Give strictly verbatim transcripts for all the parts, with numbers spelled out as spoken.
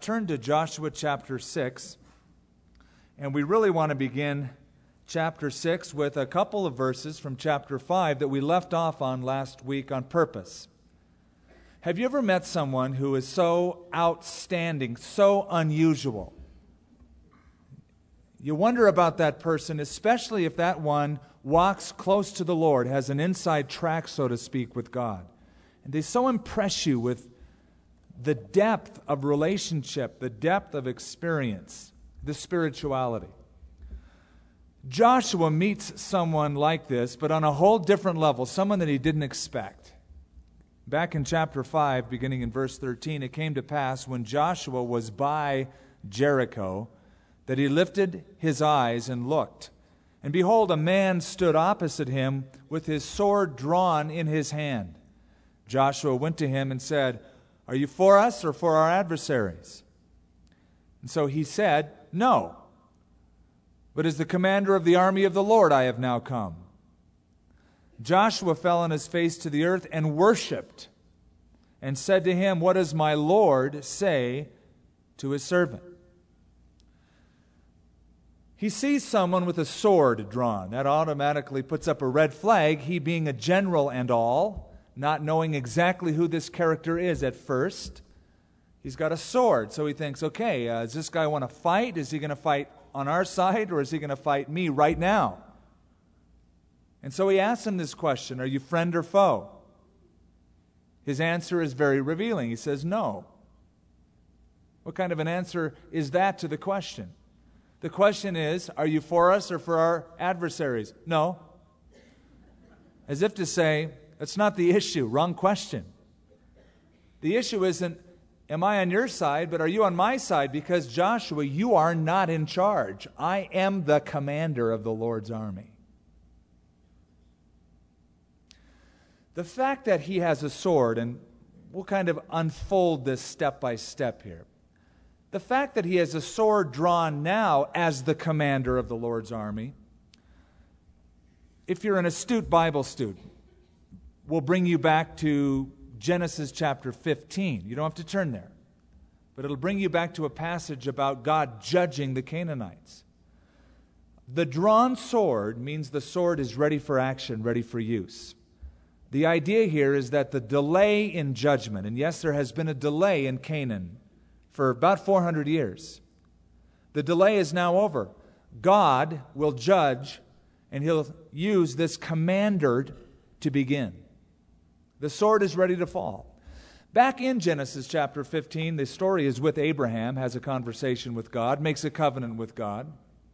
turn to Joshua chapter six, and we really want to begin chapter six with a couple of verses from chapter five that we left off on last week on purpose. Have you ever met someone who is so outstanding, so unusual? You wonder about that person, especially if that one walks close to the Lord, has an inside track, so to speak, with God. And they so impress you with the depth of relationship, the depth of experience, the spirituality. Joshua meets someone like this, but on a whole different level, someone that he didn't expect. Back in chapter five, beginning in verse thirteen, it came to pass when Joshua was by Jericho that he lifted his eyes and looked. And behold, a man stood opposite him with his sword drawn in his hand. Joshua went to him and said, "Are you for us or for our adversaries?" And so he said, "No, but as the commander of the army of the Lord I have now come." Joshua fell on his face to the earth and worshipped, and said to him, "What does my Lord say to his servant?" He sees someone with a sword drawn. That automatically puts up a red flag, he being a general and all, not knowing exactly who this character is at first. He's got a sword, so he thinks, okay, uh, does this guy want to fight? Is he going to fight on our side, or is he going to fight me right now? And so he asks him this question, are you friend or foe? His answer is very revealing. He says, no. What kind of an answer is that to the question? The question is, are you for us or for our adversaries? No. As if to say, that's not the issue. Wrong question. The issue isn't, am I on your side, but are you on my side? Because Joshua, you are not in charge. I am the commander of the Lord's army. The fact that he has a sword, and we'll kind of unfold this step by step here. The fact that he has a sword drawn now as the commander of the Lord's army, if you're an astute Bible student, will bring you back to Genesis chapter fifteen. You don't have to turn there. But it'll bring you back to a passage about God judging the Canaanites. The drawn sword means the sword is ready for action, ready for use. The idea here is that the delay in judgment, and yes, there has been a delay in Canaan for about four hundred years. The delay is now over. God will judge, and He'll use this commander to begin. The sword is ready to fall. Back in Genesis chapter fifteen, the story is with Abraham, has a conversation with God, makes a covenant with God.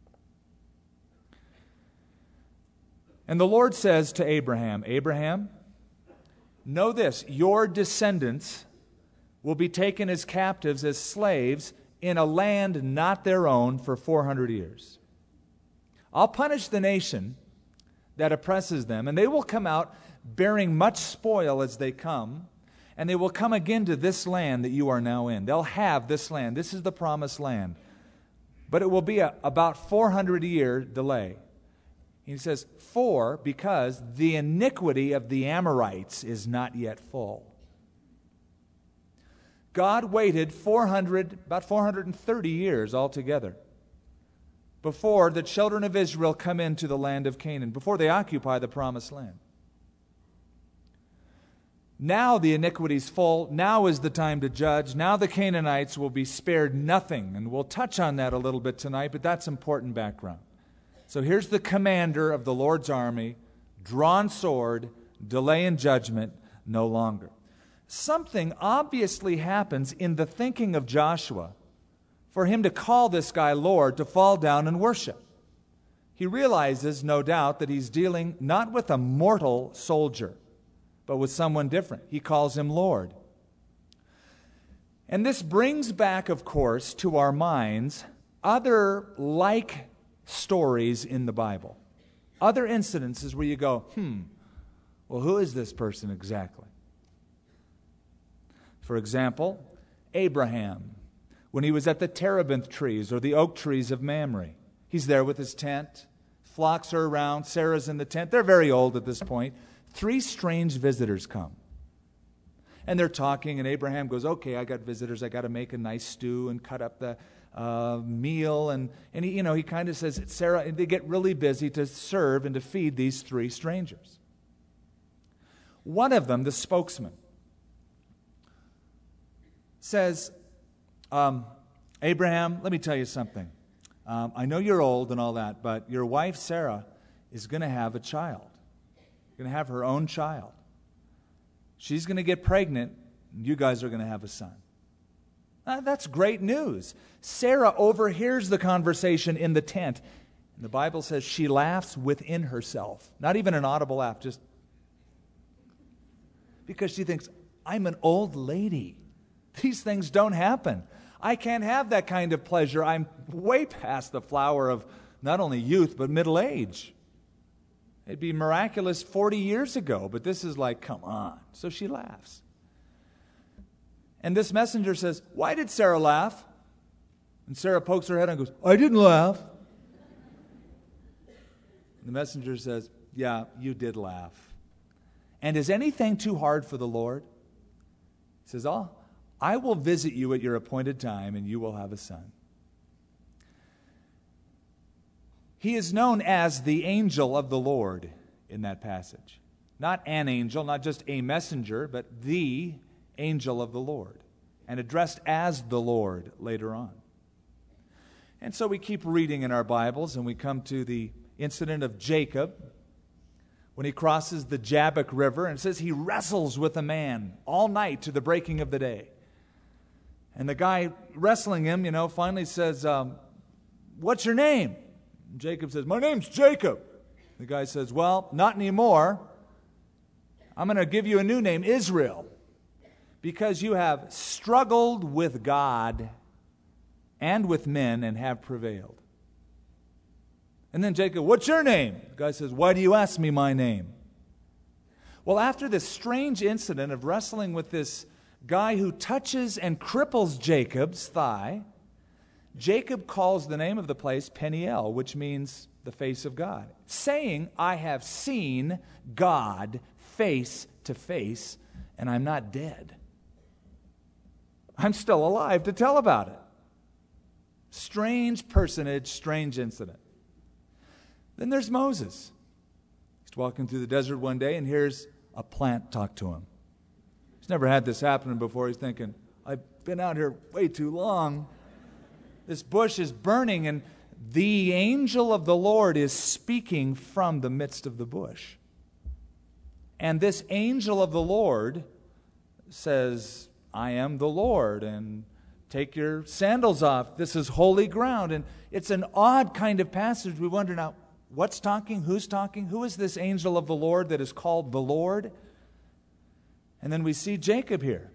And the Lord says to Abraham, Abraham, know this, your descendants will be taken as captives, as slaves, in a land not their own for four hundred years. I'll punish the nation that oppresses them, and they will come out bearing much spoil as they come, and they will come again to this land that you are now in. They'll have this land. This is the promised land. But it will be a, about four hundred year delay. He says, for, because the iniquity of the Amorites is not yet full. God waited four hundred, about four hundred thirty years altogether before the children of Israel come into the land of Canaan, before they occupy the promised land. Now the iniquity is full. Now is the time to judge. Now the Canaanites will be spared nothing. And we'll touch on that a little bit tonight, but that's important background. So here's the commander of the Lord's army, drawn sword, delay in judgment, no longer. Something obviously happens in the thinking of Joshua for him to call this guy Lord, to fall down and worship. He realizes, no doubt, that he's dealing not with a mortal soldier, but with someone different. He calls him Lord. And this brings back, of course, to our minds other like stories in the Bible. Other incidences where you go, hmm, well, who is this person exactly? For example, Abraham, when he was at the terebinth trees or the oak trees of Mamre. He's there with his tent. Flocks are around. Sarah's in the tent. They're very old at this point. Three strange visitors come. And they're talking, and Abraham goes, okay, I got visitors. I got to make a nice stew and cut up the uh, meal. And, and he, you know, he kind of says, Sarah, and they get really busy to serve and to feed these three strangers. One of them, the spokesman, says, um, Abraham, let me tell you something. Um, I know you're old and all that, but your wife, Sarah, is going to have a child. Going to have her own child. She's going to get pregnant, and you guys are going to have a son. Uh, that's great news. Sarah overhears the conversation in the tent. And the Bible says she laughs within herself. Not even an audible laugh, just because she thinks, I'm an old lady. These things don't happen. I can't have that kind of pleasure. I'm way past the flower of not only youth, but middle age. It'd be miraculous forty years ago, but this is like, come on. So she laughs. And this messenger says, why did Sarah laugh? And Sarah pokes her head and goes, I didn't laugh. And the messenger says, yeah, you did laugh. And is anything too hard for the Lord? He says, oh, I will visit you at your appointed time, and you will have a son. He is known as the angel of the Lord in that passage. Not an angel, not just a messenger, but the angel of the Lord, and addressed as the Lord later on. And so we keep reading in our Bibles, and we come to the incident of Jacob when he crosses the Jabbok River, and it says he wrestles with a man all night to the breaking of the day. And the guy wrestling him, you know, finally says, um, what's your name? And Jacob says, my name's Jacob. The guy says, well, not anymore. I'm going to give you a new name, Israel, because you have struggled with God and with men and have prevailed. And then Jacob, what's your name? The guy says, why do you ask me my name? Well, after this strange incident of wrestling with this guy who touches and cripples Jacob's thigh, Jacob calls the name of the place Peniel, which means the face of God, saying, I have seen God face to face, and I'm not dead. I'm still alive to tell about it. Strange personage, strange incident. Then there's Moses. He's walking through the desert one day and hears a plant talk to him. He's never had this happen before. He's thinking, I've been out here way too long. This bush is burning, and the angel of the Lord is speaking from the midst of the bush. And this angel of the Lord says, I am the Lord, and take your sandals off. This is holy ground. And it's an odd kind of passage. We wonder now, what's talking? Who's talking? Who is this angel of the Lord that is called the Lord? And then we see Jacob here,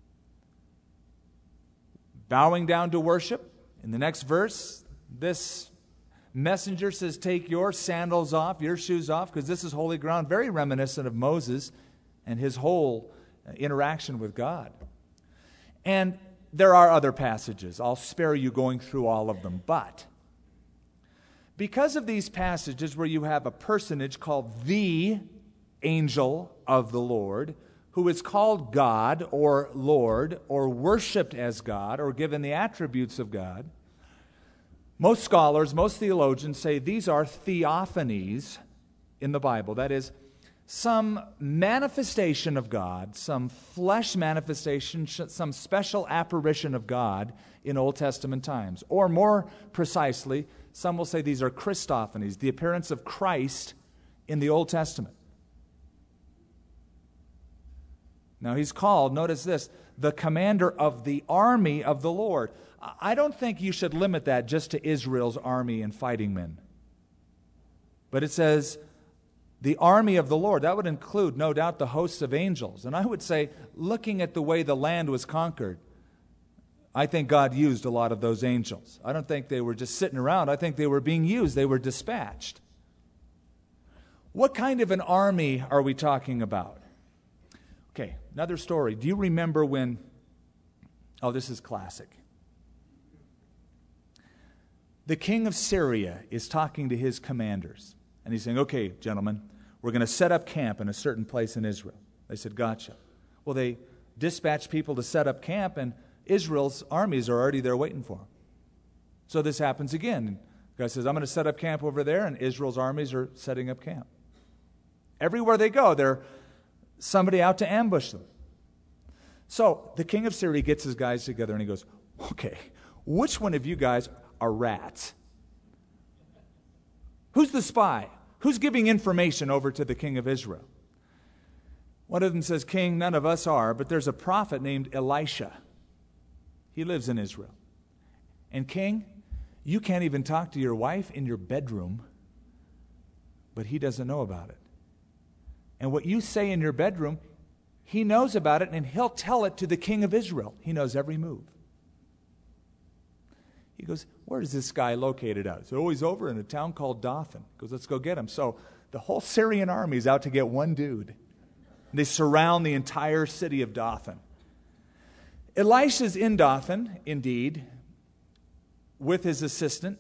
bowing down to worship. In the next verse, this messenger says, take your sandals off, your shoes off, because this is holy ground. Very reminiscent of Moses and his whole interaction with God. And there are other passages. I'll spare you going through all of them. But because of these passages where you have a personage called the angel of the Lord, who is called God or Lord or worshiped as God or given the attributes of God, most scholars, most theologians say these are theophanies in the Bible. That is, some manifestation of God, some flesh manifestation, some special apparition of God in Old Testament times. Or more precisely, some will say these are Christophanies, the appearance of Christ in the Old Testament. Now he's called, notice this, the commander of the army of the Lord. I don't think you should limit that just to Israel's army and fighting men. But it says, the army of the Lord. That would include, no doubt, the hosts of angels. And I would say, looking at the way the land was conquered, I think God used a lot of those angels. I don't think they were just sitting around. I think they were being used. They were dispatched. What kind of an army are we talking about? Okay, another story. Do you remember when, oh, this is classic. The king of Syria is talking to his commanders. And he's saying, okay, gentlemen, we're going to set up camp in a certain place in Israel. They said, gotcha. Well, they dispatch people to set up camp, and Israel's armies are already there waiting for him. So this happens again. The guy says, I'm going to set up camp over there, and Israel's armies are setting up camp. Everywhere they go, there's somebody out to ambush them. So the king of Syria gets his guys together, and he goes, okay, which one of you guys are rats? Who's the spy? Who's giving information over to the king of Israel? One of them says, King, none of us are, but there's a prophet named Elisha. He lives in Israel. And King, you can't even talk to your wife in your bedroom, but he doesn't know about it. And what you say in your bedroom, he knows about it, and he'll tell it to the king of Israel. He knows every move. He goes, where is this guy located at? So, oh, he's over in a town called Dothan. He goes, let's go get him. So the whole Syrian army is out to get one dude. They surround the entire city of Dothan. Elisha's in Dothan, indeed, with his assistant.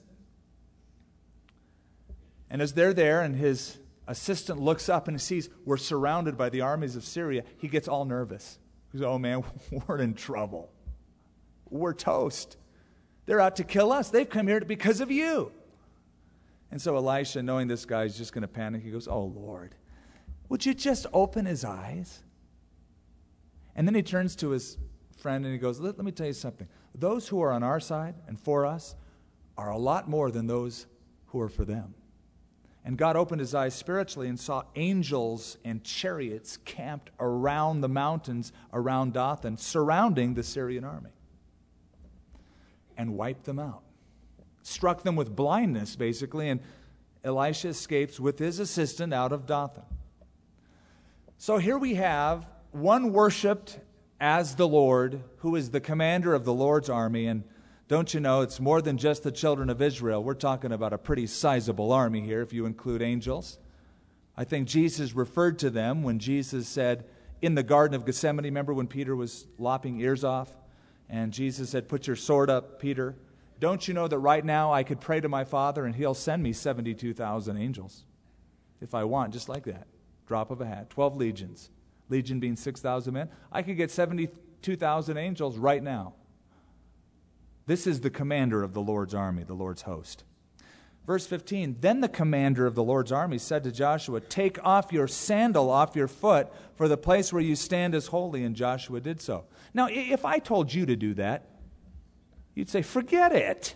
And as they're there and his assistant looks up and sees we're surrounded by the armies of Syria, he gets all nervous. He goes, oh man, we're in trouble. We're toast. They're out to kill us. They've come here because of you. And so Elisha, knowing this guy's just going to panic, he goes, oh Lord, would you just open his eyes? And then he turns to his friend and he goes, let, let me tell you something. Those who are on our side and for us are a lot more than those who are for them. And God opened his eyes spiritually and saw angels and chariots camped around the mountains around Dothan, surrounding the Syrian army, and wiped them out. Struck them with blindness, basically, and Elisha escapes with his assistant out of Dothan. So here we have one worshipped as the Lord, who is the commander of the Lord's army. And don't you know, it's more than just the children of Israel. We're talking about a pretty sizable army here, if you include angels. I think Jesus referred to them when Jesus said in the Garden of Gethsemane, remember when Peter was lopping ears off? And Jesus said, put your sword up, Peter. Don't you know that right now I could pray to my Father and he'll send me seventy-two thousand angels if I want, just like that. Drop of a hat. twelve legions. Legion being six thousand men. I could get seventy-two thousand angels right now. This is the commander of the Lord's army, the Lord's host. Verse fifteen, then the commander of the Lord's army said to Joshua, take off your sandal off your foot, for the place where you stand is holy. And Joshua did so. Now, if I told you to do that, you'd say, forget it.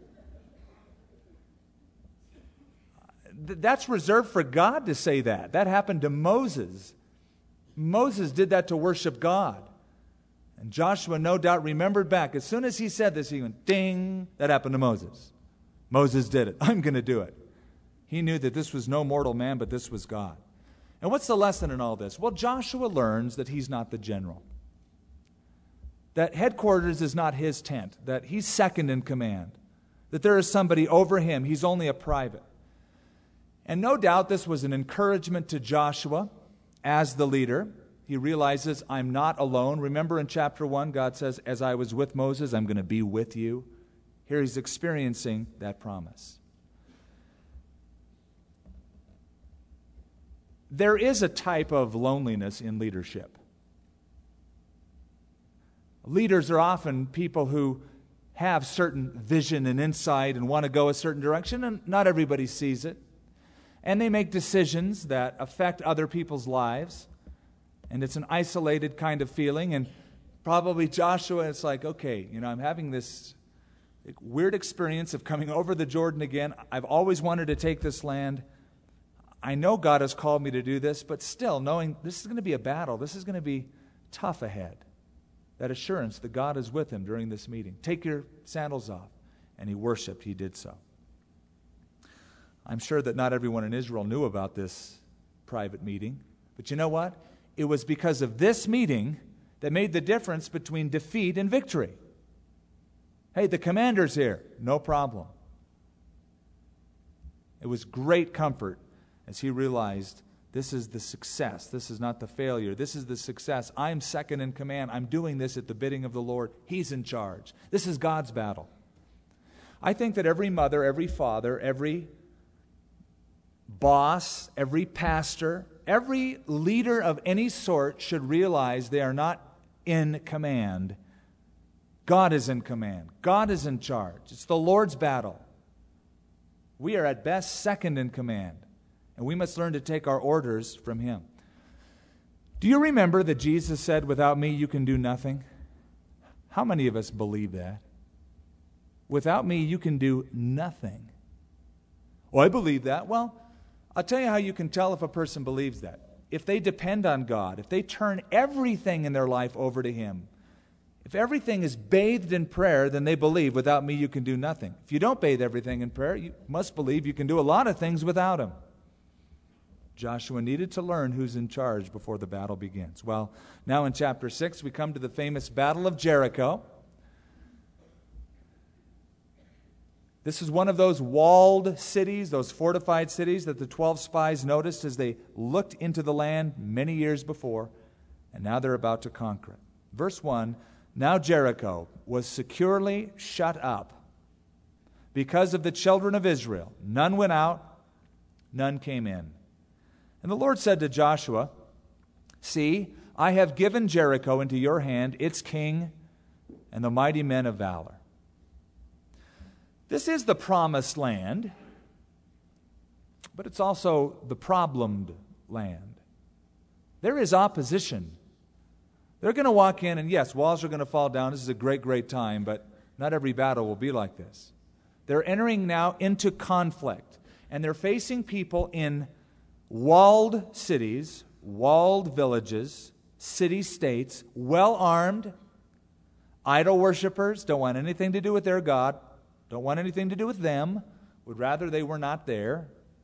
That's reserved for God to say that. That happened to Moses. Moses did that to worship God. And Joshua no doubt remembered back. As soon as he said this, he went, ding, that happened to Moses. Moses did it. I'm going to do it. He knew that this was no mortal man, but this was God. And what's the lesson in all this? Well, Joshua learns that he's not the general. That headquarters is not his tent. That he's second in command. That there is somebody over him. He's only a private. And no doubt this was an encouragement to Joshua as the leader. He realizes, I'm not alone. Remember in chapter one, God says, as I was with Moses, I'm going to be with you. Here he's experiencing that promise. There is a type of loneliness in leadership. Leaders are often people who have certain vision and insight and want to go a certain direction, and not everybody sees it. And they make decisions that affect other people's lives. And it's an isolated kind of feeling. And probably Joshua, it's like, okay, you know, I'm having this weird experience of coming over the Jordan again. I've always wanted to take this land. I know God has called me to do this, but still, knowing this is going to be a battle, this is going to be tough ahead. That assurance that God is with him during this meeting. Take your sandals off. And he worshiped. He did so. I'm sure that not everyone in Israel knew about this private meeting. But you know what? It was because of this meeting that made the difference between defeat and victory. Hey, the commander's here. No problem. It was great comfort as he realized this is the success. This is not the failure. This is the success. I'm second in command. I'm doing this at the bidding of the Lord. He's in charge. This is God's battle. I think that every mother, every father, every boss, every pastor, every leader of any sort should realize they are not in command. God is in command. God is in charge. It's the Lord's battle. We are at best second in command, and we must learn to take our orders from Him. Do you remember that Jesus said, "Without me you can do nothing"? How many of us believe that? Without me you can do nothing. Well, I believe that. Well, I'll tell you how you can tell if a person believes that. If they depend on God, if they turn everything in their life over to Him, if everything is bathed in prayer, then they believe, "Without me you can do nothing." If you don't bathe everything in prayer, you must believe you can do a lot of things without Him. Joshua needed to learn who's in charge before the battle begins. Well, now in chapter six, we come to the famous Battle of Jericho. This is one of those walled cities, those fortified cities that the twelve spies noticed as they looked into the land many years before, and now they're about to conquer it. Verse one, "Now Jericho was securely shut up because of the children of Israel. None went out, none came in. And the Lord said to Joshua, 'See, I have given Jericho into your hand, its king, and the mighty men of valor.'" This is the promised land, but it's also the problemed land. There is opposition. They're going to walk in, and yes, walls are going to fall down. This is a great, great time, but not every battle will be like this. They're entering now into conflict, and they're facing people in walled cities, walled villages, city-states, well-armed, idol worshipers, don't want anything to do with their God, don't want anything to do with them, would rather they were not there.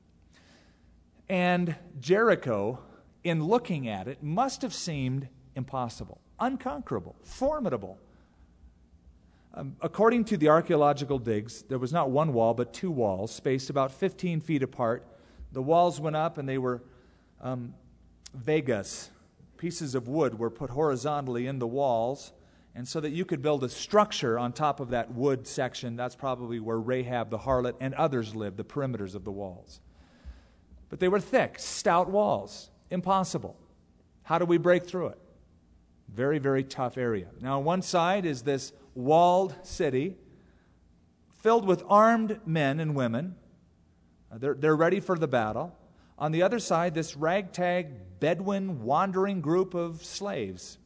And Jericho, in looking at it, must have seemed impossible, unconquerable, formidable. Um, according to the archaeological digs, there was not one wall, but two walls, spaced about fifteen feet apart. The walls went up, and they were um, vegas. Pieces of wood were put horizontally in the walls, and so that you could build a structure on top of that wood section. That's probably where Rahab the harlot and others lived, the perimeters of the walls. But they were thick, stout walls. Impossible. How do we break through it? Very, very tough area. Now, on one side is this walled city filled with armed men and women. They're, they're ready for the battle. On the other side, this ragtag, Bedouin, wandering group of slaves.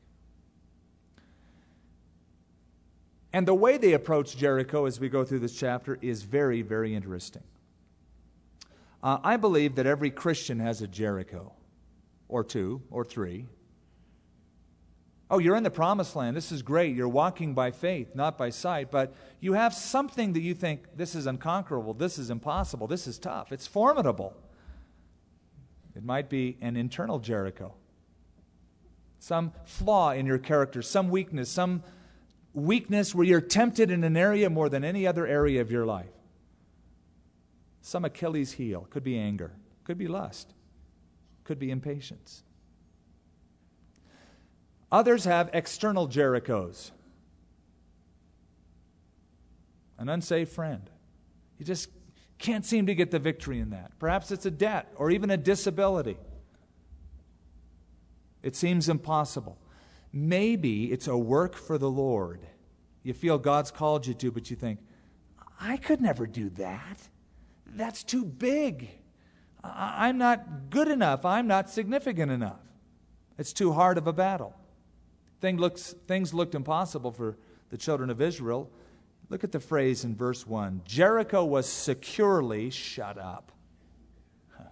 And the way they approach Jericho as we go through this chapter is very, very interesting. Uh, I believe that every Christian has a Jericho, or two, or three. Oh, you're in the promised land. This is great. You're walking by faith, not by sight. But you have something that you think, this is unconquerable, this is impossible, this is tough, it's formidable. It might be an internal Jericho. Some flaw in your character, some weakness, some weakness where you're tempted in an area more than any other area of your life. Some Achilles heel. Could be anger. Could be lust. Could be impatience. Others have external Jerichos. An unsafe friend. You just can't seem to get the victory in that. Perhaps it's a debt or even a disability. It seems impossible. Maybe it's a work for the Lord. You feel God's called you to, but you think, I could never do that. That's too big. I- I'm not good enough. I'm not significant enough. It's too hard of a battle. Thing looks, things looked impossible for the children of Israel. Look at the phrase in verse one. Jericho was securely shut up. Huh.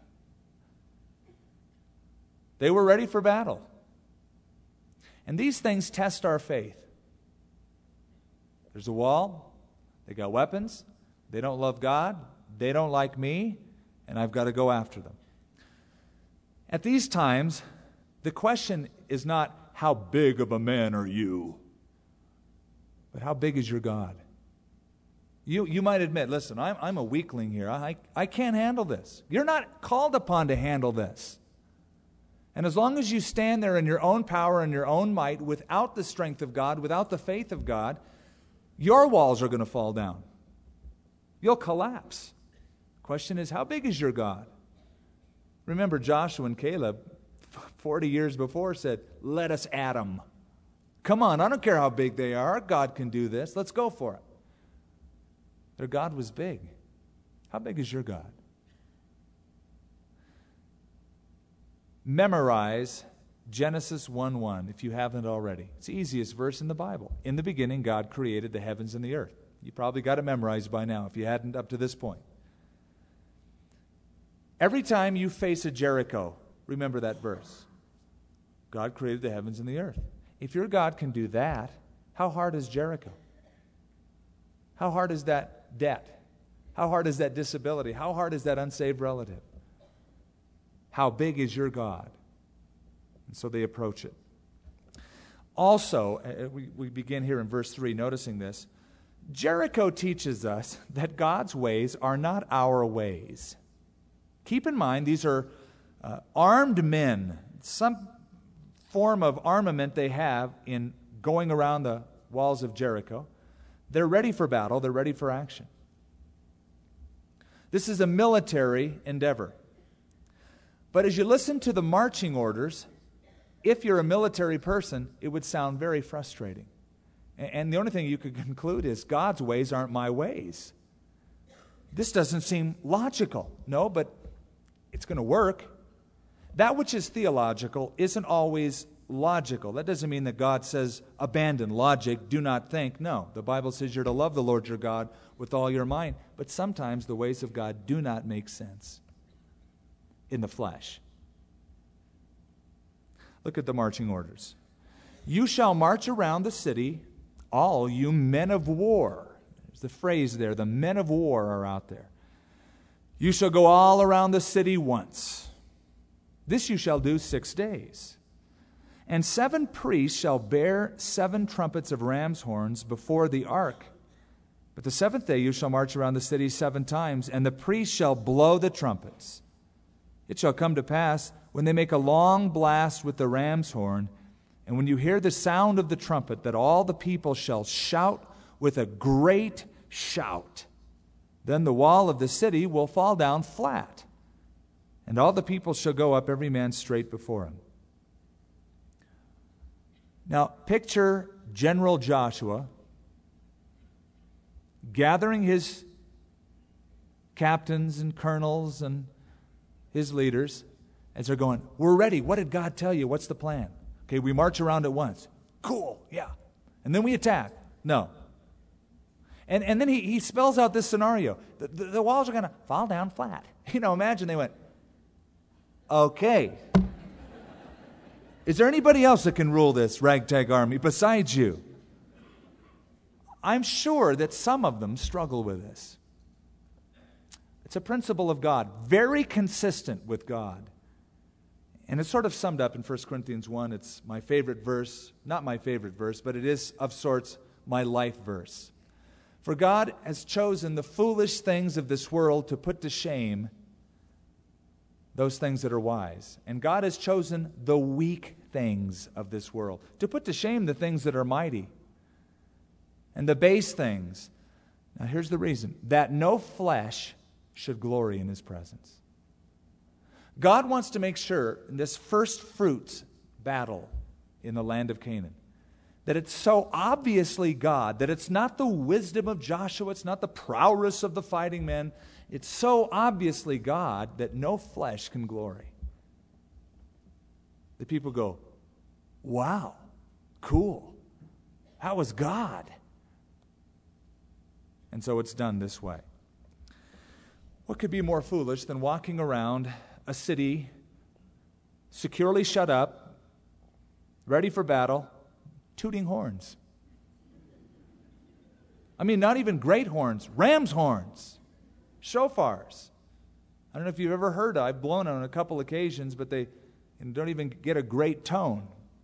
They were ready for battle. And these things test our faith. There's a wall. They got weapons. They don't love God. They don't like me. And I've got to go after them. At these times, the question is not, how big of a man are you? But how big is your God? You, you might admit, listen, I'm, I'm a weakling here. I, I can't handle this. You're not called upon to handle this. And as long as you stand there in your own power and your own might, without the strength of God, without the faith of God, your walls are going to fall down. You'll collapse. The question is, how big is your God? Remember, Joshua and Caleb, forty years before, said, let us at them. Come on, I don't care how big they are. God can do this. Let's go for it. Their God was big. How big is your God? Memorize Genesis one one if you haven't already. It's the easiest verse in the Bible. In the beginning, God created the heavens and the earth. You probably got it memorized by now if you hadn't up to this point. Every time you face a Jericho, remember that verse. God created the heavens and the earth. If your God can do that, how hard is Jericho? How hard is that debt? How hard is that disability? How hard is that unsaved relative? How big is your God? And so they approach it. Also, uh, we, we begin here in verse three, noticing this. Jericho teaches us that God's ways are not our ways. Keep in mind, these are uh, armed men. Some form of armament they have in going around the walls of Jericho. They're ready for battle. They're ready for action. This is a military endeavor. But as you listen to the marching orders, if you're a military person, it would sound very frustrating. And the only thing you could conclude is God's ways aren't my ways. This doesn't seem logical. No, but it's going to work. That which is theological isn't always logical. That doesn't mean that God says, abandon logic, do not think. No, the Bible says you're to love the Lord your God with all your mind. But sometimes the ways of God do not make sense in the flesh. Look at the marching orders. You shall march around the city, all you men of war. There's the phrase there, the men of war are out there. You shall go all around the city once. This you shall do six days. And seven priests shall bear seven trumpets of ram's horns before the ark. But the seventh day you shall march around the city seven times, and the priests shall blow the trumpets. It shall come to pass, when they make a long blast with the ram's horn, and when you hear the sound of the trumpet, that all the people shall shout with a great shout. Then the wall of the city will fall down flat, and all the people shall go up, every man straight before him. Now, picture General Joshua gathering his captains and colonels and his leaders as they're going, we're ready. What did God tell you? What's the plan? Okay, we march around at once. Cool, yeah. And then we attack. No. And and then he, he spells out this scenario. The, the, the walls are going to fall down flat. You know, imagine they went, okay. Is there anybody else that can rule this ragtag army besides you? I'm sure that some of them struggle with this. It's a principle of God, very consistent with God. And it's sort of summed up in First Corinthians one. It's my favorite verse, not my favorite verse, but it is of sorts my life verse. For God has chosen the foolish things of this world to put to shame those things that are wise. And God has chosen the weak things of this world to put to shame the things that are mighty and the base things. Now here's the reason, that no flesh should glory in his presence. God wants to make sure in this first fruits battle in the land of Canaan that it's so obviously God, that it's not the wisdom of Joshua, it's not the prowess of the fighting men, it's so obviously God that no flesh can glory. The people go, wow, cool. That was God. And so it's done this way. What could be more foolish than walking around a city securely shut up, ready for battle, tooting horns? I mean, not even great horns, ram's horns, shofars. I don't know if you've ever heard, I've blown on a couple occasions, but they don't even get a great tone.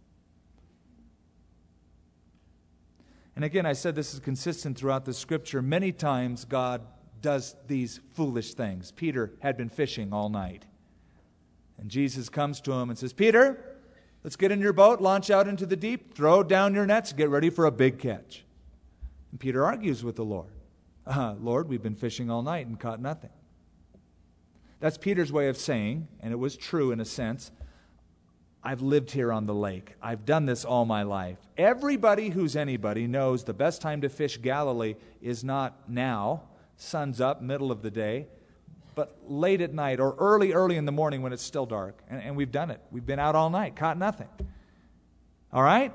And again, I said this is consistent throughout the Scripture. Many times God does these foolish things. Peter had been fishing all night. And Jesus comes to him and says, Peter, let's get in your boat, launch out into the deep, throw down your nets, get ready for a big catch. And Peter argues with the Lord. Uh, Lord, we've been fishing all night and caught nothing. That's Peter's way of saying, and it was true in a sense, I've lived here on the lake. I've done this all my life. Everybody who's anybody knows the best time to fish Galilee is not now, sun's up, middle of the day, but late at night or early, early in the morning when it's still dark. And, and we've done it. We've been out all night, caught nothing. All right?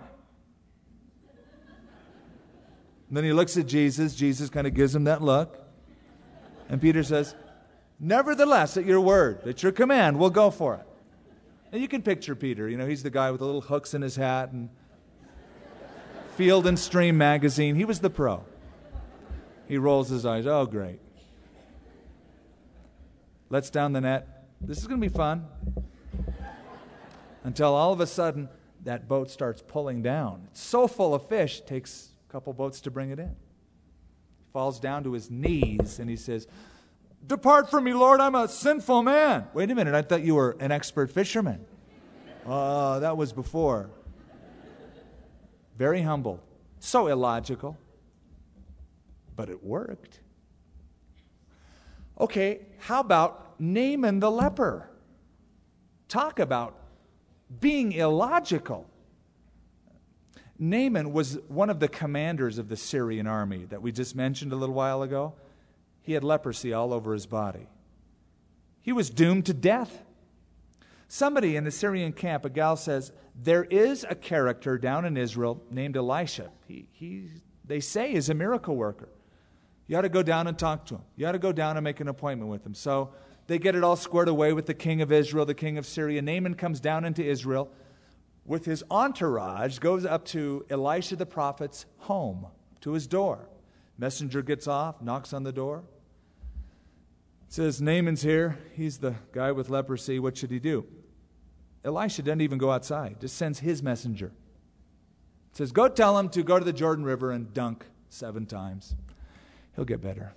And then he looks at Jesus. Jesus kind of gives him that look. And Peter says, nevertheless, at your word, at your command, we'll go for it. And you can picture Peter. You know, he's the guy with the little hooks in his hat and Field and Stream magazine. He was the pro. He rolls his eyes. Oh, great. Lets down the net. This is going to be fun. Until all of a sudden, that boat starts pulling down. It's so full of fish, it takes a couple boats to bring it in. He falls down to his knees and he says, depart from me, Lord, I'm a sinful man. Wait a minute, I thought you were an expert fisherman. Uh, that was before. Very humble. So illogical. But it worked. Okay, how about Naaman the leper? Talk about being illogical. Naaman was one of the commanders of the Syrian army that we just mentioned a little while ago. He had leprosy all over his body. He was doomed to death. Somebody in the Syrian camp, a gal says, there is a character down in Israel named Elisha. He, he, they say is a miracle worker. You ought to go down and talk to him. You ought to go down and make an appointment with him. So they get it all squared away with the king of Israel, the king of Syria. Naaman comes down into Israel with his entourage, goes up to Elisha the prophet's home, to his door. Messenger gets off, knocks on the door. Says, Naaman's here. He's the guy with leprosy. What should he do? Elisha doesn't even go outside. Just sends his messenger. Says, go tell him to go to the Jordan River and dunk seven times. He'll get better.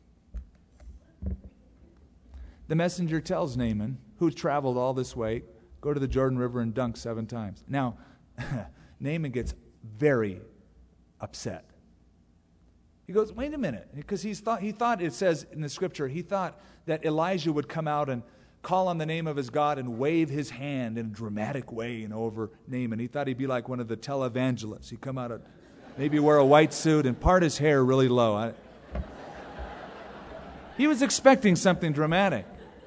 The messenger tells Naaman, who traveled all this way, go to the Jordan River and dunk seven times. Now, Naaman gets very upset. He goes, wait a minute, because he's thought, he thought, it says in the scripture, he thought that Elijah would come out and call on the name of his God and wave his hand in a dramatic way, you know, over Naaman. He thought he'd be like one of the televangelists. He'd come out and maybe wear a white suit and part his hair really low. I, he was expecting something dramatic.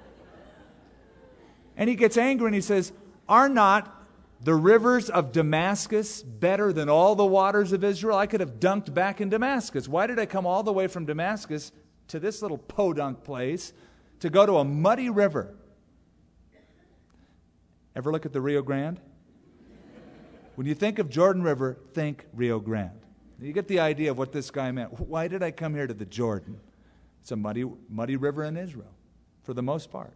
And he gets angry and he says, are not the rivers of Damascus better than all the waters of Israel? I could have dunked back in Damascus. Why did I come all the way from Damascus to this little podunk place to go to a muddy river? Ever look at the Rio Grande? When you think of Jordan River, think Rio Grande. You get the idea of what this guy meant. Why did I come here to the Jordan? It's a muddy, muddy river in Israel, for the most part.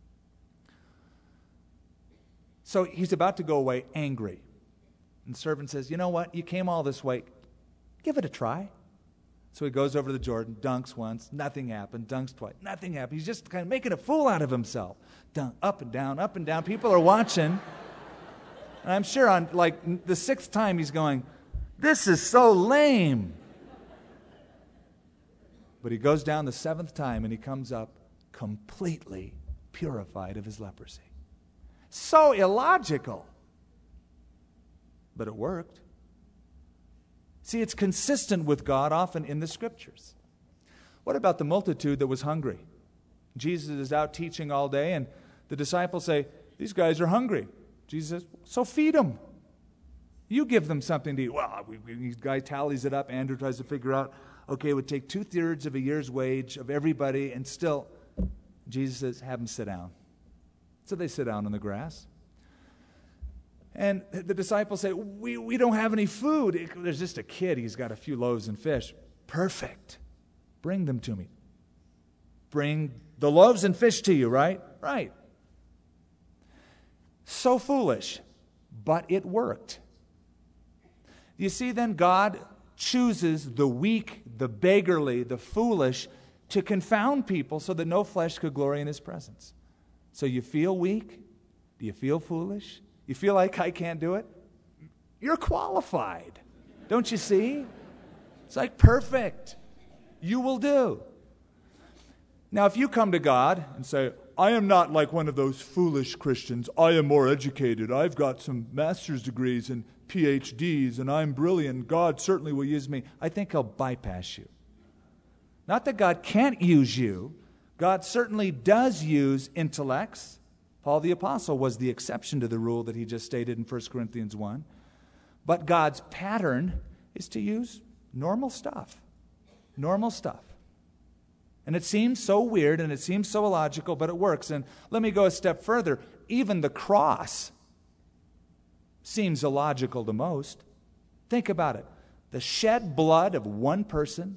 So he's about to go away angry. And the servant says, you know what? You came all this way. Give it a try. So he goes over to the Jordan, dunks once, nothing happened, dunks twice, nothing happened. He's just kind of making a fool out of himself. Dunk, up and down, up and down. People are watching. And I'm sure on like the sixth time he's going, this is so lame. But he goes down the seventh time and he comes up completely purified of his leprosy. So illogical. But it worked. See, it's consistent with God often in the Scriptures. What about the multitude that was hungry? Jesus is out teaching all day, and the disciples say, these guys are hungry. Jesus says, so feed them. You give them something to eat. Well, we, we, this guy tallies it up. Andrew tries to figure out, okay, it would take two-thirds of a year's wage of everybody, and still, Jesus says, have them sit down. So they sit down on the grass. And the disciples say, we, we don't have any food. There's just a kid. He's got a few loaves and fish. Perfect. Bring them to me. Bring the loaves and fish to you, right? Right. So foolish, but it worked. You see, then God chooses the weak, the beggarly, the foolish to confound people so that no flesh could glory in His presence. So you feel weak? Do you feel foolish? You feel like I can't do it? You're qualified. Don't you see? It's like perfect. You will do. Now, if you come to God and say, I am not like one of those foolish Christians. I am more educated. I've got some master's degrees and P H Ds, and I'm brilliant. God certainly will use me. I think he'll bypass you. Not that God can't use you. God certainly does use intellects. Paul the Apostle was the exception to the rule that he just stated in First Corinthians one. But God's pattern is to use normal stuff. Normal stuff. And it seems so weird and it seems so illogical, but it works. And let me go a step further. Even the cross seems illogical to most. Think about it. The shed blood of one person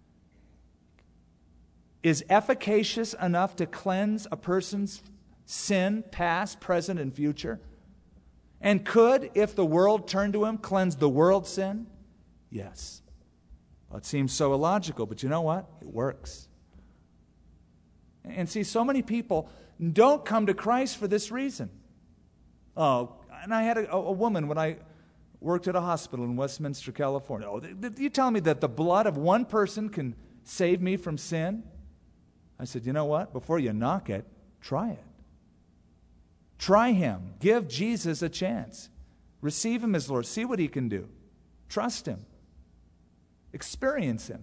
is efficacious enough to cleanse a person's sin, past, present, and future. And could, if the world turned to him, cleanse the world's sin? Yes. Well, it seems so illogical, but you know what? It works. And see, so many people don't come to Christ for this reason. Oh, and I had a, a woman when I worked at a hospital in Westminster, California. Oh, you tell me that the blood of one person can save me from sin? I said, you know what? Before you knock it, try it. Try him. Give Jesus a chance. Receive him as Lord. See what he can do. Trust him. Experience him.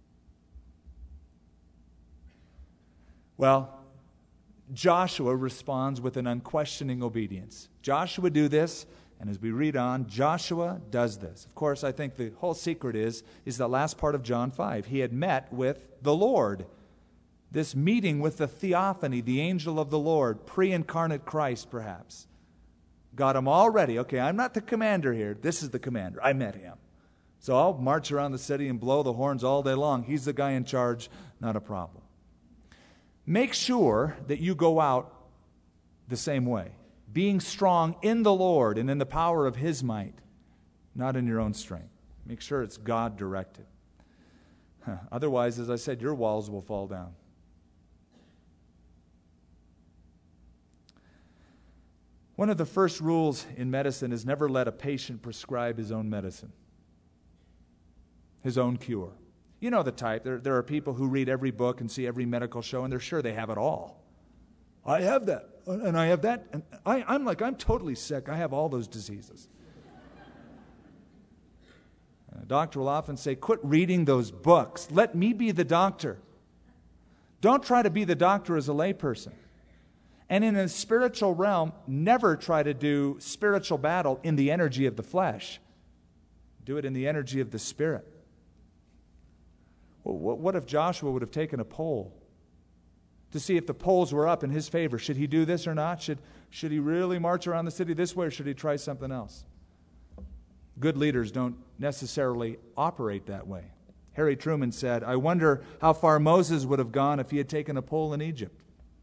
Well, Joshua responds with an unquestioning obedience. Joshua do this, and as we read on, Joshua does this. Of course, I think the whole secret is, is the last part of John five. He had met with the Lord. This meeting with the theophany, the angel of the Lord, pre-incarnate Christ perhaps, got him all ready. Okay, I'm not the commander here. This is the commander. I met him. So I'll march around the city and blow the horns all day long. He's the guy in charge. Not a problem. Make sure that you go out the same way, being strong in the Lord and in the power of his might, not in your own strength. Make sure it's God-directed. Huh. Otherwise, as I said, your walls will fall down. One of the first rules in medicine is never let a patient prescribe his own medicine, his own cure. You know the type. There, there are people who read every book and see every medical show, and they're sure they have it all. I have that, and I have that, and I, I'm like, I'm totally sick. I have all those diseases. And a doctor will often say, quit reading those books. Let me be the doctor. Don't try to be the doctor as a layperson. And in a spiritual realm, never try to do spiritual battle in the energy of the flesh. Do it in the energy of the Spirit. Well, what if Joshua would have taken a poll to see if the polls were up in his favor? Should he do this or not? Should, should he really march around the city this way, or should he try something else? Good leaders don't necessarily operate that way. Harry Truman said, I wonder how far Moses would have gone if he had taken a poll in Egypt.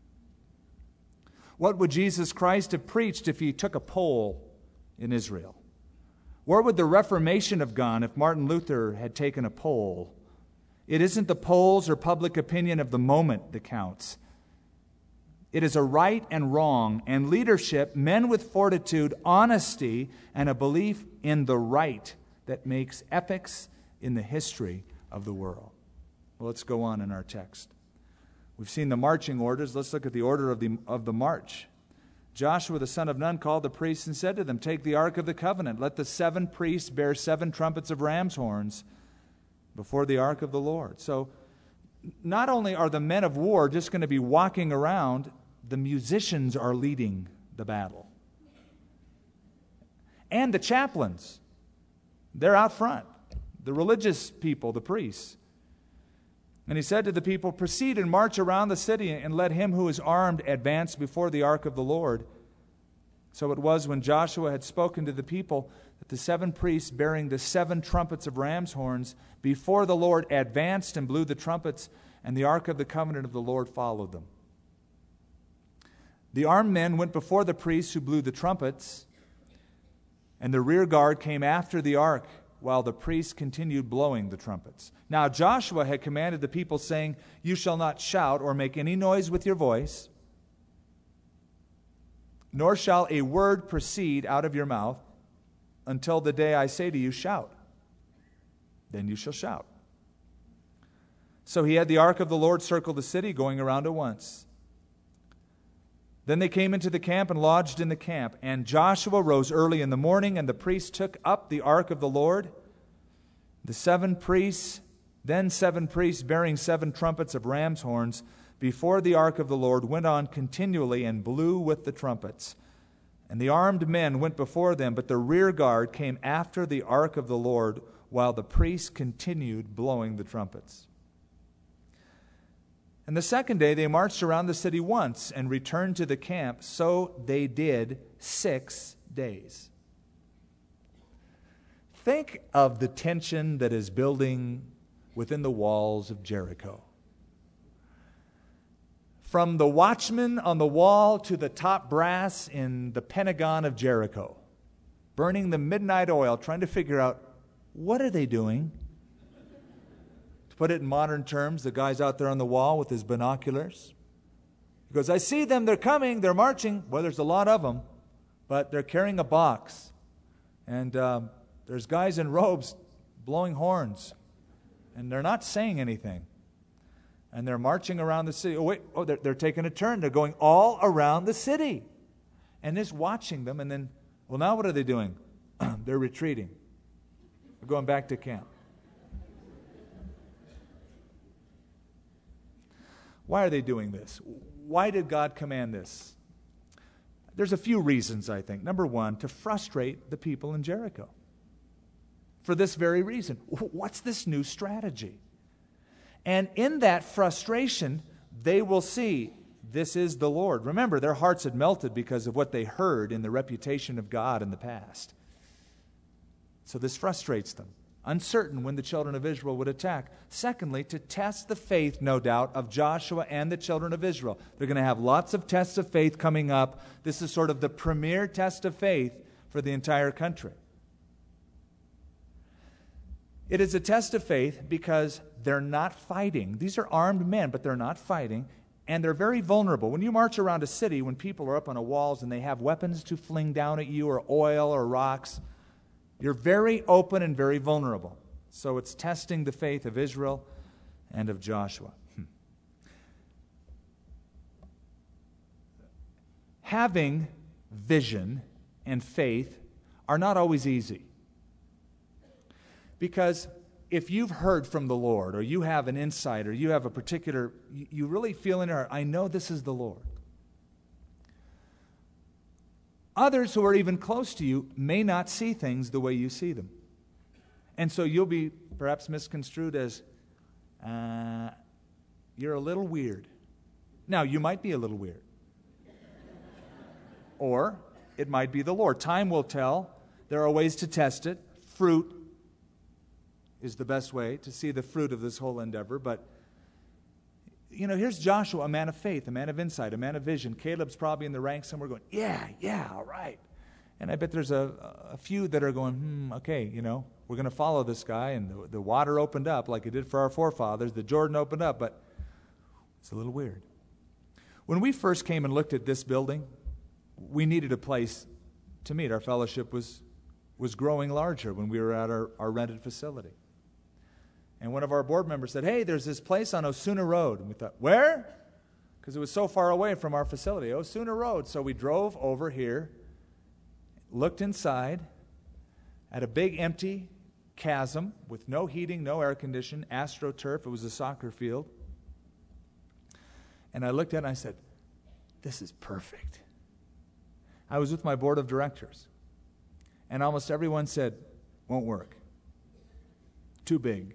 What would Jesus Christ have preached if he took a poll in Israel? Where would the Reformation have gone if Martin Luther had taken a poll? It isn't the polls or public opinion of the moment that counts. It is a right and wrong, and leadership, men with fortitude, honesty, and a belief in the right that makes epochs in the history of the world. Well, let's go on in our text. We've seen the marching orders. Let's look at the order of the, of the march. Joshua the son of Nun called the priests and said to them, take the ark of the covenant. Let the seven priests bear seven trumpets of ram's horns before the ark of the Lord. So not only are the men of war just going to be walking around, the musicians are leading the battle. And the chaplains, they're out front. The religious people, the priests. And he said to the people, proceed and march around the city, and let him who is armed advance before the ark of the Lord. So it was when Joshua had spoken to the people that the seven priests bearing the seven trumpets of ram's horns before the Lord advanced and blew the trumpets, and the ark of the covenant of the Lord followed them. The armed men went before the priests who blew the trumpets, and the rear guard came after the ark, while the priests continued blowing the trumpets. Now Joshua had commanded the people, saying, you shall not shout or make any noise with your voice, nor shall a word proceed out of your mouth until the day I say to you, shout. Then you shall shout. So he had the ark of the Lord circle the city, going around it once. Then they came into the camp and lodged in the camp. And Joshua rose early in the morning, and the priests took up the ark of the Lord. The seven priests, then seven priests bearing seven trumpets of ram's horns before the ark of the Lord went on continually and blew with the trumpets. And the armed men went before them, but the rear guard came after the ark of the Lord while the priests continued blowing the trumpets. And the second day they marched around the city once and returned to the camp. So they did six days. Think of the tension that is building within the walls of Jericho. From the watchman on the wall to the top brass in the Pentagon of Jericho, burning the midnight oil, trying to figure out, what are they doing? To put it in modern terms, the guy's out there on the wall with his binoculars. He goes, I see them, they're coming, they're marching. Well, there's a lot of them, but they're carrying a box. And um, there's guys in robes blowing horns. And they're not saying anything. And they're marching around the city. Oh, wait, oh, they're, they're taking a turn. They're going all around the city. And just watching them, and then, well, now what are they doing? They're retreating. They're going back to camp. Why are they doing this? Why did God command this? There's a few reasons, I think. Number one, to frustrate the people in Jericho. For this very reason. What's this new strategy? And in that frustration, they will see this is the Lord. Remember, their hearts had melted because of what they heard in the reputation of God in the past. So this frustrates them. Uncertain when the children of Israel would attack. Secondly, to test the faith, no doubt, of Joshua and the children of Israel. They're going to have lots of tests of faith coming up. This is sort of the premier test of faith for the entire country. It is a test of faith because they're not fighting. These are armed men, but they're not fighting, and they're very vulnerable. When you march around a city, when people are up on the walls and they have weapons to fling down at you, or oil or rocks, you're very open and very vulnerable. So it's testing the faith of Israel and of Joshua. Hmm. Having vision and faith are not always easy. Because if you've heard from the Lord, or you have an insight, or you have a particular, you, you really feel in your heart, I know this is the Lord. Others who are even close to you may not see things the way you see them. And so you'll be perhaps misconstrued as, uh, you're a little weird. Now, you might be a little weird. Or it might be the Lord. Time will tell. There are ways to test it. Fruit is the best way to see the fruit of this whole endeavor. But, you know, here's Joshua, a man of faith, a man of insight, a man of vision. Caleb's probably in the ranks somewhere going, yeah, yeah, all right. And I bet there's a, a few that are going, hmm, okay, you know, we're going to follow this guy. And the, the water opened up like it did for our forefathers. The Jordan opened up, but it's a little weird. When we first came and looked at this building, we needed a place to meet. Our fellowship was, was growing larger when we were at our, our rented facility. And one of our board members said, hey, there's this place on Osuna Road. And we thought, where? Because it was so far away from our facility. Osuna Road. So we drove over here, looked inside at a big empty chasm with no heating, no air conditioning, AstroTurf. It was a soccer field. And I looked at it and I said, this is perfect. I was with my board of directors. And almost everyone said, won't work. Too big.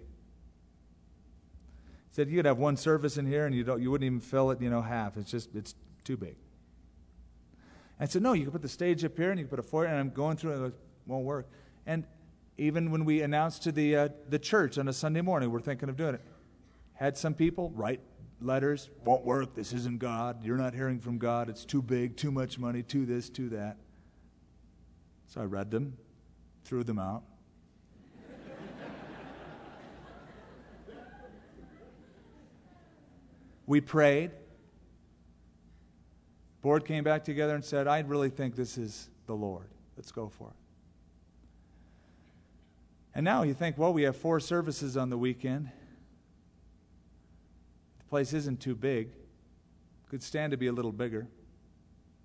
Said you could have one service in here and you don't, you wouldn't even fill it, you know, half. It's just, it's too big. I said, no, you can put the stage up here and you can put a foyer, and I'm going through and it won't work. And even when we announced to the uh, the church on a Sunday morning, we're thinking of doing it. Had some people write letters, won't work, this isn't God, you're not hearing from God, it's too big, too much money, too this, too that. So I read them, threw them out. We prayed. Board came back together and said, I really think this is the Lord. Let's go for it. And now you think, well, we have four services on the weekend. The place isn't too big. Could stand to be a little bigger.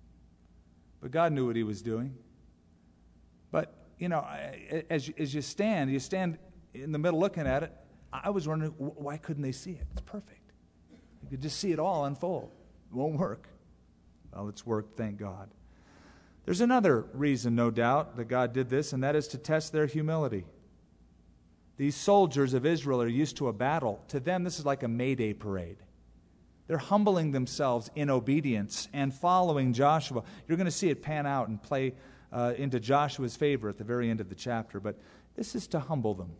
But God knew what he was doing. But, you know, as, as you stand, you stand in the middle looking at it, I was wondering, why couldn't they see it? It's perfect. You could just see it all unfold. It won't work. Well, it's worked, thank God. There's another reason, no doubt, that God did this, and that is to test their humility. These soldiers of Israel are used to a battle. To them, this is like a May Day parade. They're humbling themselves in obedience and following Joshua. You're going to see it pan out and play uh, into Joshua's favor at the very end of the chapter, but this is to humble them.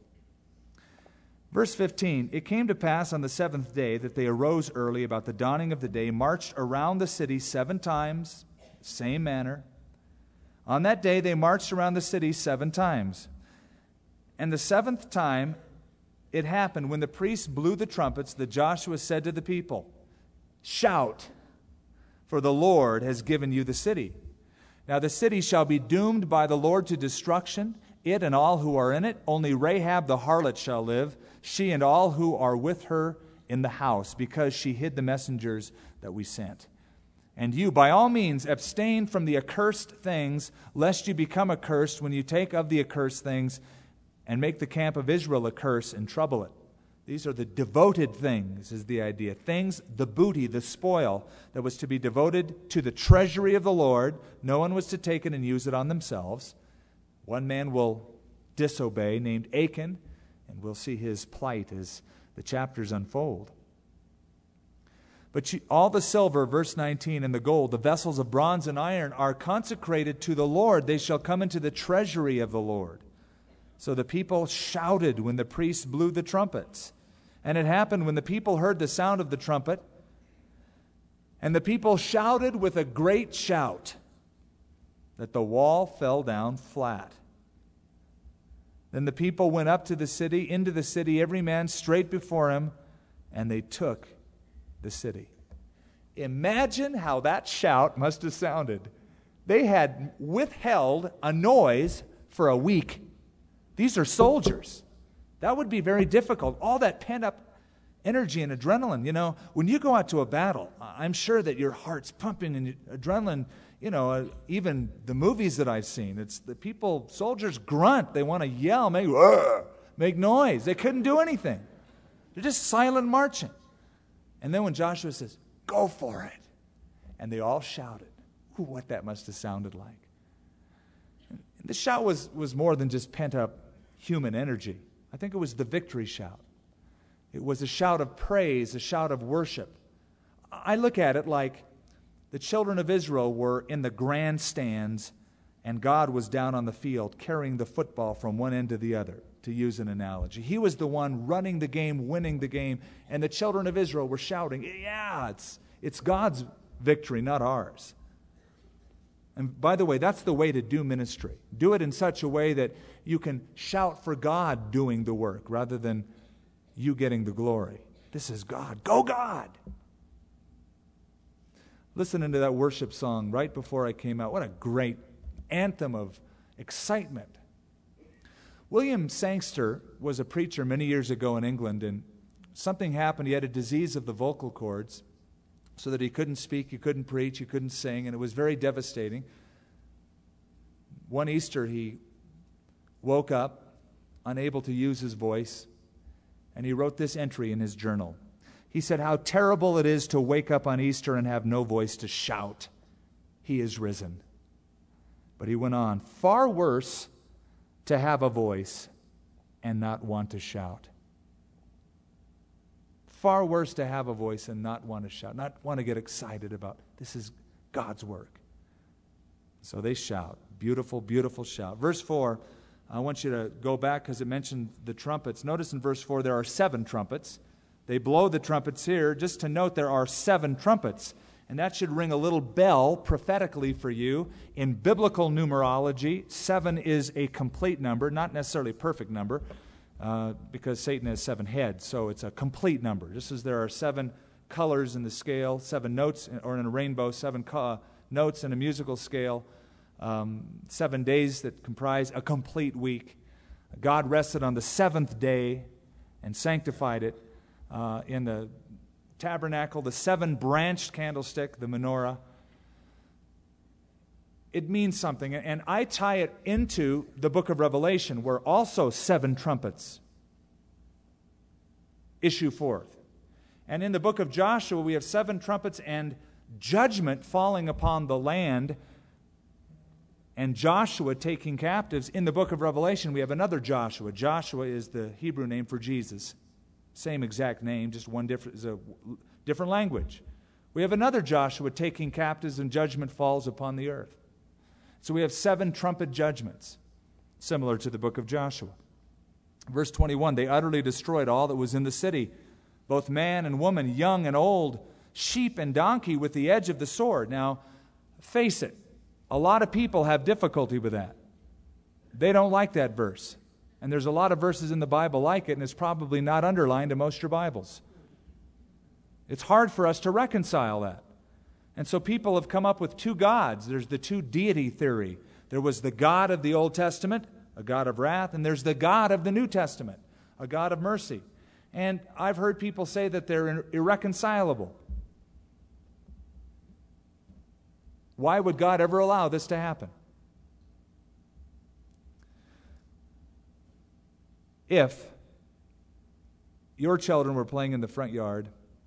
Verse fifteen, it came to pass on the seventh day that they arose early about the dawning of the day, marched around the city seven times, same manner. On that day they marched around the city seven times. And the seventh time it happened when the priests blew the trumpets that Joshua said to the people, shout, for the Lord has given you the city. Now the city shall be doomed by the Lord to destruction, it and all who are in it. Only Rahab the harlot shall live, she and all who are with her in the house, because she hid the messengers that we sent. And you, by all means, abstain from the accursed things, lest you become accursed when you take of the accursed things and make the camp of Israel a curse and trouble it. These are the devoted things, is the idea. Things, the booty, the spoil, that was to be devoted to the treasury of the Lord. No one was to take it and use it on themselves. One man will disobey, named Achan, and we'll see his plight as the chapters unfold. But you, all the silver, verse nineteen, and the gold, the vessels of bronze and iron, are consecrated to the Lord. They shall come into the treasury of the Lord. So the people shouted when the priests blew the trumpets. And it happened when the people heard the sound of the trumpet, and the people shouted with a great shout, that the wall fell down flat. Then the people went up to the city, into the city, every man straight before him, and they took the city. Imagine how that shout must have sounded. They had withheld a noise for a week. These are soldiers. That would be very difficult. All that pent-up energy and adrenaline. You know, when you go out to a battle, I'm sure that your heart's pumping and adrenaline, you know, uh, even the movies that I've seen, it's the people, soldiers grunt. They want to yell, make, make noise. They couldn't do anything. They're just silent marching. And then when Joshua says, go for it, and they all shouted. Ooh, what that must have sounded like. And the shout was, was more than just pent-up human energy. I think it was the victory shout. It was a shout of praise, a shout of worship. I look at it like the children of Israel were in the grandstands and God was down on the field carrying the football from one end to the other, to use an analogy. He was the one running the game, winning the game, and the children of Israel were shouting, yeah, it's, it's God's victory, not ours. And by the way, that's the way to do ministry. Do it in such a way that you can shout for God doing the work rather than you getting the glory. This is God. Go God! Listening to that worship song right before I came out. What a great anthem of excitement. William Sangster was a preacher many years ago in England, and something happened. He had a disease of the vocal cords, so that he couldn't speak, he couldn't preach, he couldn't sing, and it was very devastating. One Easter, he woke up, unable to use his voice, and he wrote this entry in his journal. He said, how terrible it is to wake up on Easter and have no voice to shout, He is risen. But he went on, far worse to have a voice and not want to shout. Far worse to have a voice and not want to shout, not want to get excited about, this is God's work. So they shout. Beautiful, beautiful shout. Verse four, I want you to go back because it mentioned the trumpets. Notice in verse four there are seven trumpets. They blow the trumpets here. Just to note, there are seven trumpets. And that should ring a little bell prophetically for you. In biblical numerology, seven is a complete number, not necessarily a perfect number, uh, because Satan has seven heads. So it's a complete number. Just as there are seven colors in the scale, seven notes, or in a rainbow, seven co- notes in a musical scale, um, seven days that comprise a complete week. God rested on the seventh day and sanctified it uh, in the tabernacle, the seven-branched candlestick, the menorah. it means something. And I tie it into the book of Revelation, where also seven trumpets issue forth. And in the book of Joshua, we have seven trumpets and judgment falling upon the land, and Joshua taking captives. In the book of Revelation, we have another Joshua. Joshua is the Hebrew name for Jesus. Same exact name, just one different, is a different language. We have another Joshua taking captives, and judgment falls upon the earth. So we have seven trumpet judgments, similar to the book of Joshua. Verse twenty-one, they utterly destroyed all that was in the city, both man and woman, young and old, sheep and donkey with the edge of the sword. Now, face it, a lot of people have difficulty with that. They don't like that verse. And there's a lot of verses in the Bible like it, and it's probably not underlined in most of your Bibles. It's hard for us to reconcile that. And so people have come up with two gods. There's the two deity theory. There was the God of the Old Testament, a God of wrath, and there's the God of the New Testament, a God of mercy. And I've heard people say that they're irreconcilable. Why would God ever allow this to happen? If your children were playing in the front yard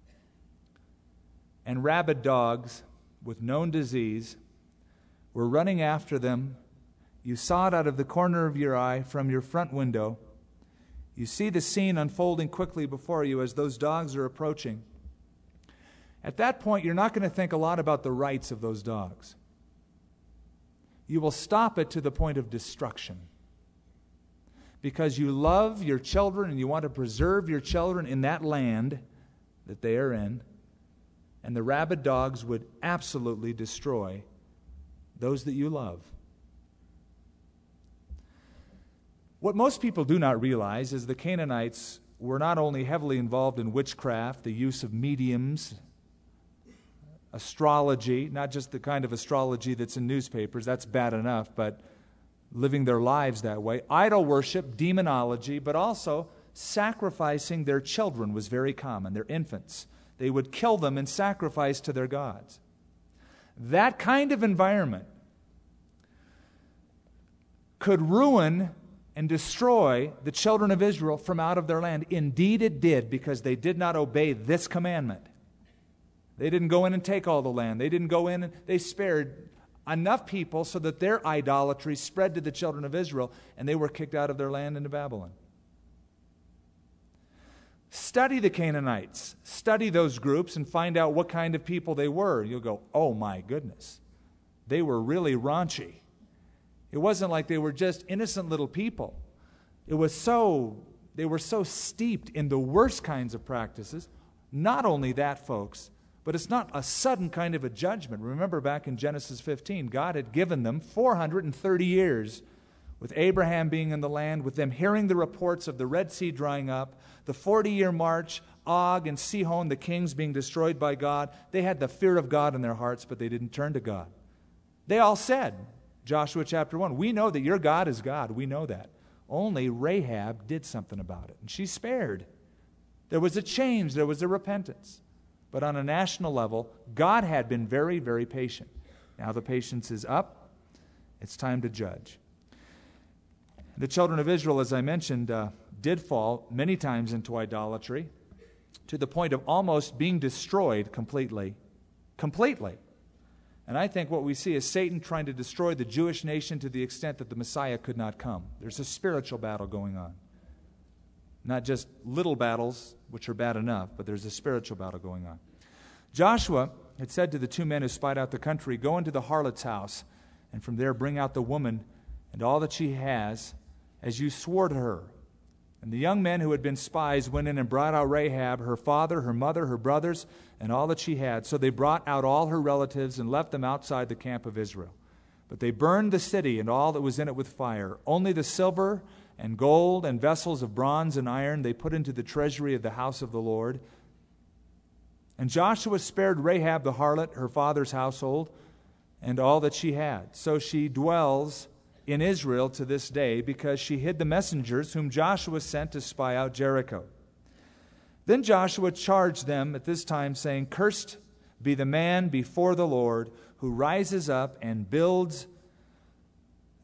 and rabid dogs with known disease were running after them, you saw it out of the corner of your eye from your front window, you see the scene unfolding quickly before you as those dogs are approaching. At that point, you're not going to think a lot about the rights of those dogs. You will stop it to the point of destruction. Because you love your children and you want to preserve your children in that land that they are in. And the rabid dogs would absolutely destroy those that you love. What most people do not realize is the Canaanites were not only heavily involved in witchcraft, the use of mediums, astrology, not just the kind of astrology that's in newspapers, that's bad enough, but living their lives that way. Idol worship, demonology, but also sacrificing their children was very common, their infants. They would kill them and sacrifice to their gods. That kind of environment could ruin and destroy the children of Israel from out of their land. Indeed it did, because they did not obey this commandment. They didn't go in and take all the land. They didn't go in and they spared enough people so that their idolatry spread to the children of Israel, and they were kicked out of their land into Babylon. Study the Canaanites. Study those groups and find out what kind of people they were. You'll go, oh my goodness. They were really raunchy. It wasn't like they were just innocent little people. It was so, they were so steeped in the worst kinds of practices. Not only that, folks, but it's not a sudden kind of a judgment. Remember back in Genesis fifteen, God had given them four hundred thirty years with Abraham being in the land, with them hearing the reports of the Red Sea drying up, the forty-year march, Og and Sihon, the kings, being destroyed by God. They had the fear of God in their hearts, but they didn't turn to God. They all said, Joshua chapter one, we know that your God is God. We know that. Only Rahab did something about it, and she's spared. There was a change. There was a repentance. But on a national level, God had been very, very patient. Now the patience is up. It's time to judge. The children of Israel, as I mentioned, uh, did fall many times into idolatry to the point of almost being destroyed completely. Completely. And I think what we see is Satan trying to destroy the Jewish nation to the extent that the Messiah could not come. There's a spiritual battle going on. Not just little battles, which are bad enough, but there's a spiritual battle going on. Joshua had said to the two men who spied out the country, go into the harlot's house, and from there bring out the woman and all that she has, as you swore to her. And the young men who had been spies went in and brought out Rahab, her father, her mother, her brothers, and all that she had. So they brought out all her relatives and left them outside the camp of Israel. But they burned the city and all that was in it with fire. Only the silver and gold and vessels of bronze and iron they put into the treasury of the house of the Lord. And Joshua spared Rahab the harlot, her father's household, and all that she had. So she dwells in Israel to this day, because she hid the messengers whom Joshua sent to spy out Jericho. Then Joshua charged them at this time, saying, cursed be the man before the Lord who rises up and builds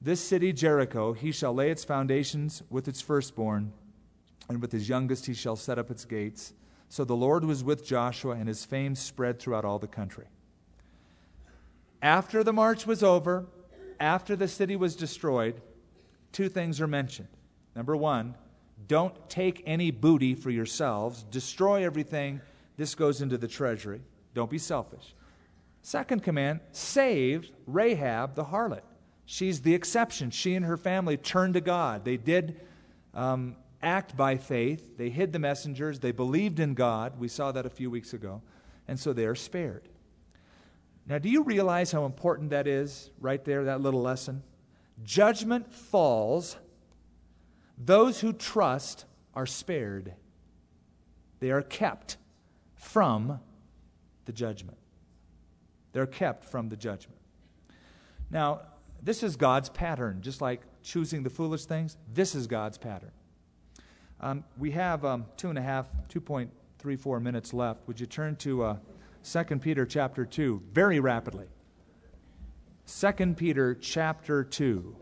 This city Jericho, he shall lay its foundations with its firstborn, and with his youngest he shall set up its gates. So the Lord was with Joshua, and his fame spread throughout all the country. After the march was over, after the city was destroyed, two things are mentioned. Number one, don't take any booty for yourselves. Destroy everything. This goes into the treasury. Don't be selfish. Second command, save Rahab the harlot. She's the exception. She and her family turned to God. They did um, act by faith. They hid the messengers. They believed in God. We saw that a few weeks ago. And so they are spared. Now, do you realize how important that is right there, that little lesson? Judgment falls. Those who trust are spared. They are kept from the judgment. They're kept from the judgment. Now, this is God's pattern, just like choosing the foolish things. This is God's pattern. Um, we have um, two and a half, two point three four minutes left. Would you turn to uh, Second Peter chapter two very rapidly? Second Peter chapter two.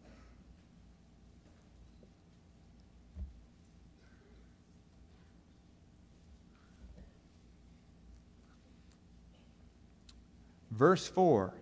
Verse four.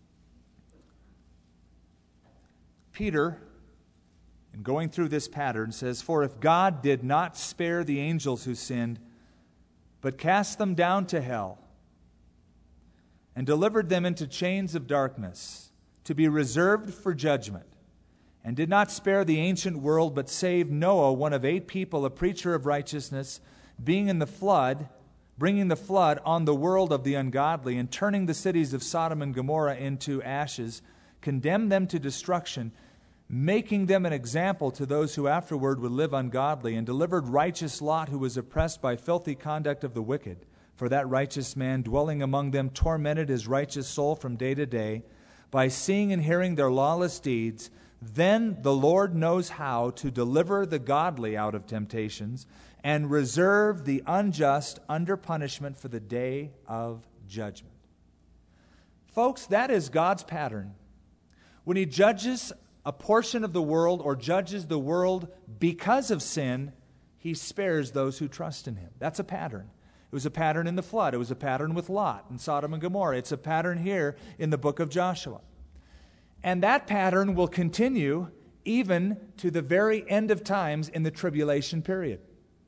Peter, in going through this pattern, says, "For if God did not spare the angels who sinned, but cast them down to hell, and delivered them into chains of darkness, to be reserved for judgment, and did not spare the ancient world, but saved Noah, one of eight people, a preacher of righteousness, being in the flood, bringing the flood on the world of the ungodly, and turning the cities of Sodom and Gomorrah into ashes, condemned them to destruction, making them an example to those who afterward would live ungodly, and delivered righteous Lot, who was oppressed by filthy conduct of the wicked. For that righteous man, dwelling among them, tormented his righteous soul from day to day, by seeing and hearing their lawless deeds. Then the Lord knows how to deliver the godly out of temptations, and reserve the unjust under punishment for the day of judgment." Folks, that is God's pattern. When He judges a portion of the world, or judges the world because of sin, He spares those who trust in Him. That's a pattern. It was a pattern in the flood. It was a pattern with Lot and Sodom and Gomorrah. It's a pattern here in the book of Joshua. And that pattern will continue even to the very end of times in the tribulation period.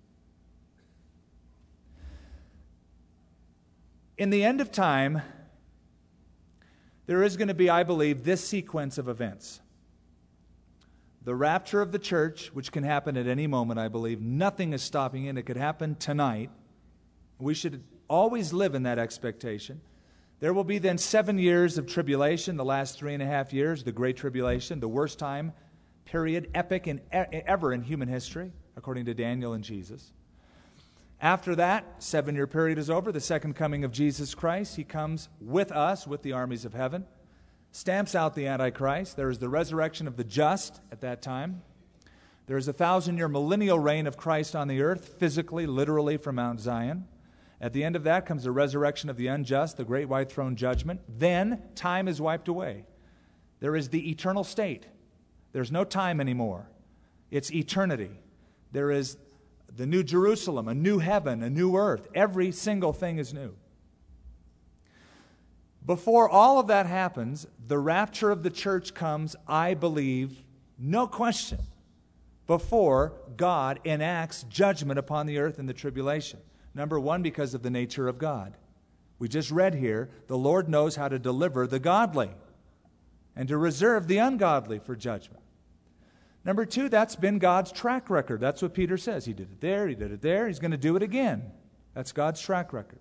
In the end of time, there is going to be, I believe, this sequence of events. The rapture of the church, which can happen at any moment, I believe. Nothing is stopping it. It could happen tonight. We should always live in that expectation. There will be then seven years of tribulation, the last three and a half years, the Great Tribulation, the worst time period, epic in, ever in human history, according to Daniel and Jesus. After that seven-year period is over, the second coming of Jesus Christ. He comes with us, with the armies of heaven, stamps out the Antichrist. There is the resurrection of the just at that time. There is a thousand-year millennial reign of Christ on the earth, physically, literally from Mount Zion. At the end of that comes the resurrection of the unjust, the great white throne judgment. Then time is wiped away. There is the eternal state. There's no time anymore. It's eternity. There is the new Jerusalem, a new heaven, a new earth. Every single thing is new. Before all of that happens, the rapture of the church comes, I believe, no question, before God enacts judgment upon the earth in the tribulation. Number one, because of the nature of God. We just read here, the Lord knows how to deliver the godly and to reserve the ungodly for judgment. Number two, that's been God's track record. That's what Peter says. He did it there, he did it there, he's going to do it again. That's God's track record.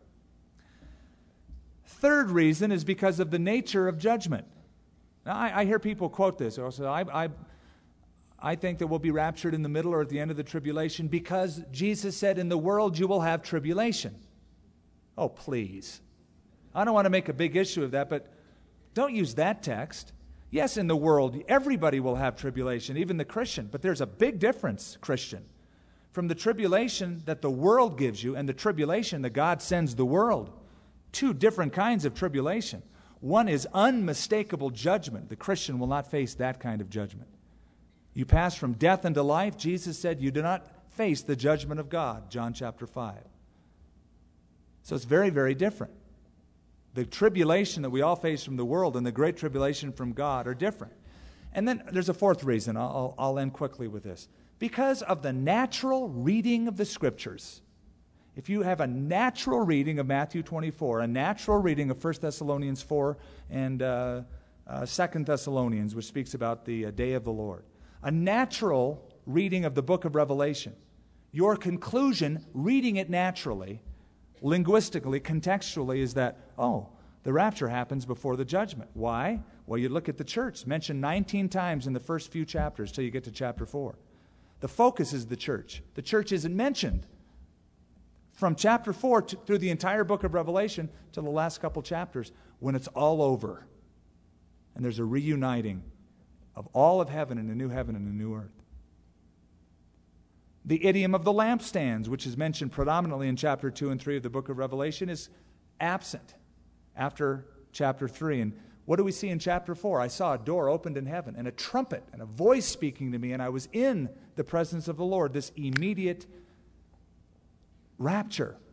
Third reason is because of the nature of judgment. Now, I, I hear people quote this. They'll say, I, I, I think that we'll be raptured in the middle or at the end of the tribulation because Jesus said, in the world you will have tribulation. Oh, please. I don't want to make a big issue of that, but don't use that text. Yes, in the world, everybody will have tribulation, even the Christian. But there's a big difference, Christian, from the tribulation that the world gives you and the tribulation that God sends the world. Two different kinds of tribulation. One is unmistakable judgment. The Christian will not face that kind of judgment. You pass from death into life, Jesus said, you do not face the judgment of God, John chapter five. So it's very, very different. The tribulation that we all face from the world and the great tribulation from God are different. And then there's a fourth reason. I'll, I'll end quickly with this. Because of the natural reading of the Scriptures. If you have a natural reading of Matthew twenty-four, a natural reading of First Thessalonians four, and uh, uh, Second Thessalonians, which speaks about the uh, day of the Lord, a natural reading of the book of Revelation, your conclusion, reading it naturally, linguistically, contextually, is that, oh, the rapture happens before the judgment. Why? Well, you look at the church, mentioned nineteen times in the first few chapters till you get to chapter four. The focus is the church. The church isn't mentioned from chapter four to, through the entire book of Revelation to the last couple chapters, when it's all over and there's a reuniting of all of heaven in a new heaven and a new earth. The idiom of the lampstands, which is mentioned predominantly in chapter two and three of the book of Revelation, is absent after chapter three. And what do we see in chapter four? I saw a door opened in heaven and a trumpet and a voice speaking to me, and I was in the presence of the Lord, this immediate rapture.